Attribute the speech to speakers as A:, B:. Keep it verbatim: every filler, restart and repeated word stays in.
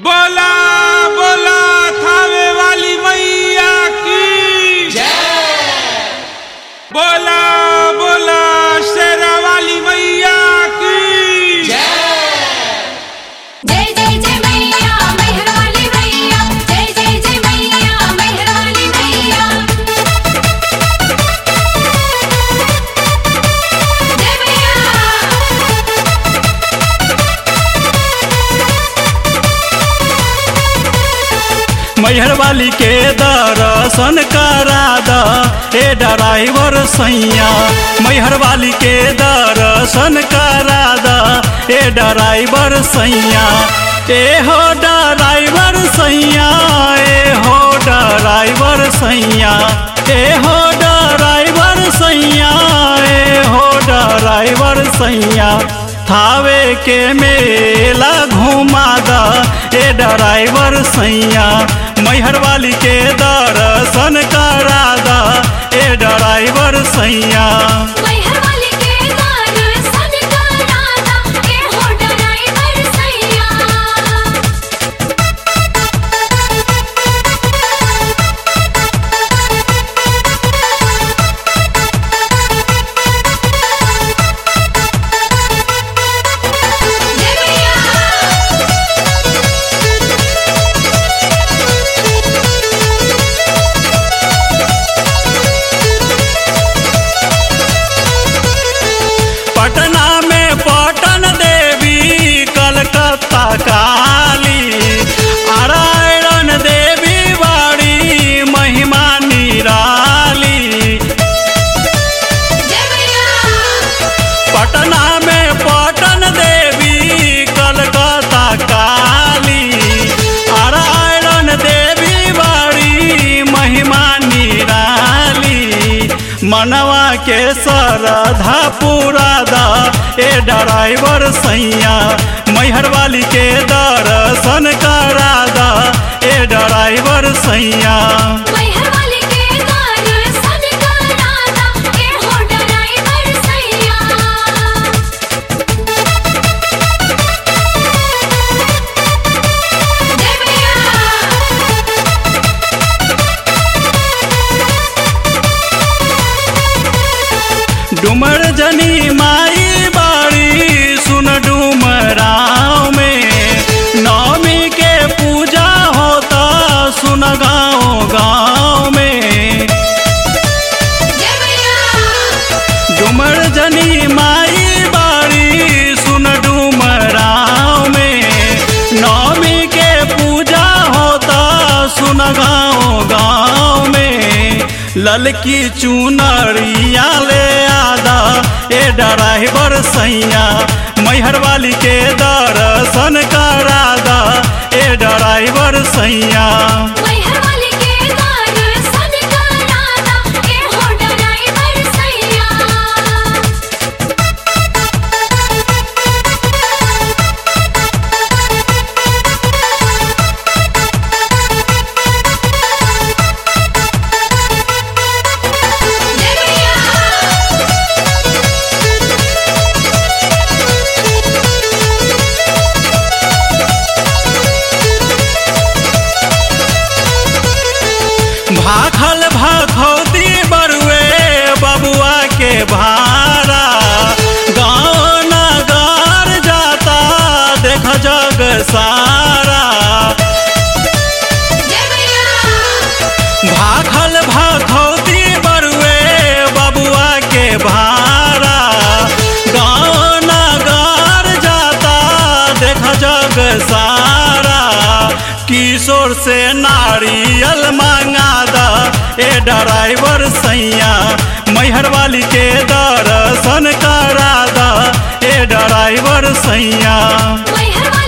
A: बोला बोला थावे वाली मैया की जय। बोला बोला शेरा वाली मैया की
B: जय जय जय मैया मेहर वाली मैया, जय जय जय मैया मेहर वाली मैया, जय मैया।
C: मैहर वाली के दर्शन करा द ए ड्राइवर सैया। मैहर वाली के दर्शन करा द ए ड्राइवर सैया। ए हो ड्राइवर सैया, ए हो ड्राइवर सैया, ए हो ड्राइवर सैया, ए हो ड्राइवर सैया। थावे के मेला घुमा द ए ड्राइवर सैया। मैहर वाली के दर्शन करा द ए ड्राइवर सैया।
B: मैहर वाली के दर्शन करा द ए हो ड्राइवर सैया। जय मैया।
C: पटना में पटन देवी, कलकत्ता काली, नारायण देवी बाड़ी महिमा निराली।
B: जय मैया।
C: पटना में पटन देवी, कलकत्ता काली, नारायण देवी बाड़ी महिमा निराली। मनवा के सरधा पूरा दा ए ड्राइवर सैया। मैहर वाली के दर्शन करा दा ए ड्राइवर सैया।
B: मैहर वाली के दर्शन करा द ए हो ड्राइवर सैया। जय मैया।
C: डुमर जनी माई बाड़ी सुन डुमराव में। नवमी के पूजा होता सुन गाँव गाँव में।
B: जय मैया।
C: डुमर जनी माई बाड़ी सुन डुमराव में। नवमी के पूजा होता सुन गाँव गाँव में। ललकी चुनरिया ले आदा ए ड्राइवर सैया। मैहर वाली के दर्शन करा दा ए ड्राइवर सैया।
B: मैहर वाली के दर्शन करा द ए हो ड्राइवर सैया। जय मैया।
C: भाखल भाखौती बरुए बबुआ के भारा। गाँव नगर जाता देख जग सारा।
B: जय मैया।
C: भाखल भाखौती बरुए बबुआ के भारा। गाँव नगर जाता देख जग सारा। किशोर से नारियल मांगा दा ए ड्राइवर सैया। मैहर वाली के दर्शन करा दा ए ड्राइवर सैया।
B: मैहर